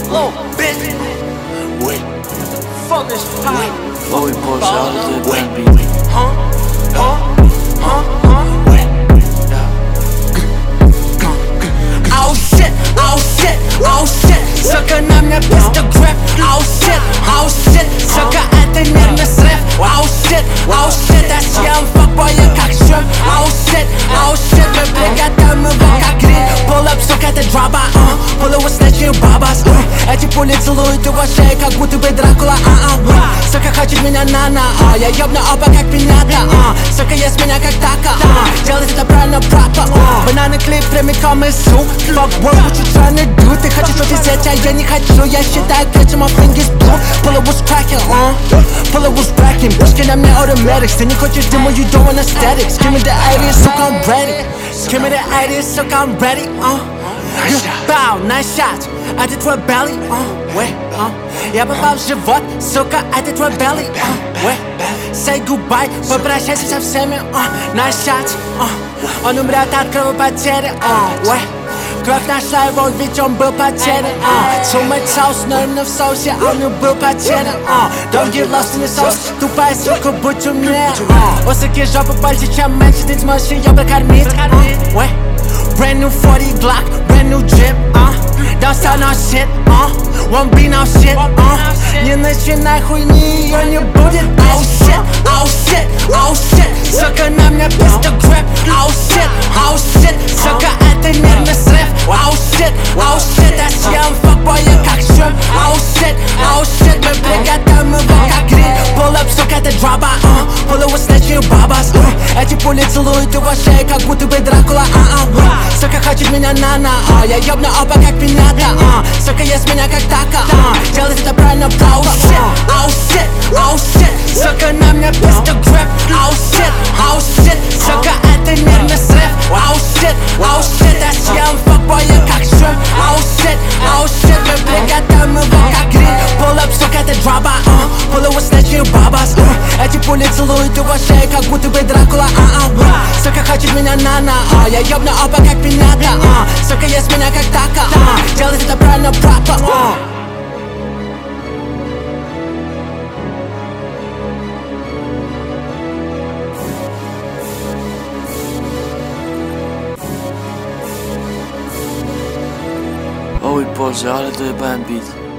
flow, bitch. Ouais, Fuck this high. oh oui, Paul, j'ai arrêté de Ouais, baby. huh? Ouais, Oh shit, oh shit, oh shit. Сука, на мне пистограф. Oh shit, сука, это нервный срыв. Oh shit, тащим факбоя как шум. Oh shit, мы приготовим его как гриль. Pull up, сука, это дроба, pull up with snatching бабас. Эти пули целуют его шею, как будто бы Дракула, Сука, хочет меня на, я ёбну оба как пинята, Сука, ест меня как тако, делает это правильно, пропа, Бананы клип прямиком из су. Fuck boy, what you tryna do? Ты хочешь повисеть, а я не хочу. Я считаю, catching my fingers blue. Pull it was cracking, Pull it was cracking. Bitch, на мне automatics. Ты не хочешь дыму, you don't want aesthetics. Give me the 80s, сука, I'm ready. Give me the 80s, сука, I'm ready, Bow, nice shot. Это твой belly, wait, Я попал в живот, сука, это твой belly, wait. Say goodbye, попрощайся со всеми, nice shot, Он умрет от кровопотери, wait. Кровь нашла его, ведь он был потерян, Too much sauce, но именно в соусе он не был потерян, Don't get lost in the sauce, тупая сука, будь умнее, У суки жопа больше, чем меньше, ты сможешь ее прокормить, wait. Brand new 40 Glock, brand new drip, Don't sell no shit, Won't be no shit, Не начинай хуйни, ее не будет, Oh shit, Сука, на мне пистол грип, Oh shit, Сука, это нервный срыв, Oh shit, тащим факбоя как шум, Oh shit, мы приготовим его как гриль. Pull up, сука, это дроба, pull up with snatching бабас, Эти пули целуют его шею, как будто бы Дракула, Сука, хочет меня на, я ёбну оба как пинята, Сука, ест меня как тако, делает это правильно, oh shit, Сука, на мне пистол грип, Oh shit, Сука, это нервный срыв, Oh shit, тащим факбоя как шум, Oh shit, мы приготовим его как гриль. Pull up, сука, это дроба, pull up with snatching бабас, Эти пули целуют его шею, как будто бы Дракула, Сука, хочет меня на, я ёбну оба как пинята, Сука, ест меня как тако, делает это правильно, пропа, oh oui, Paul, j'ai arrêté de un beat.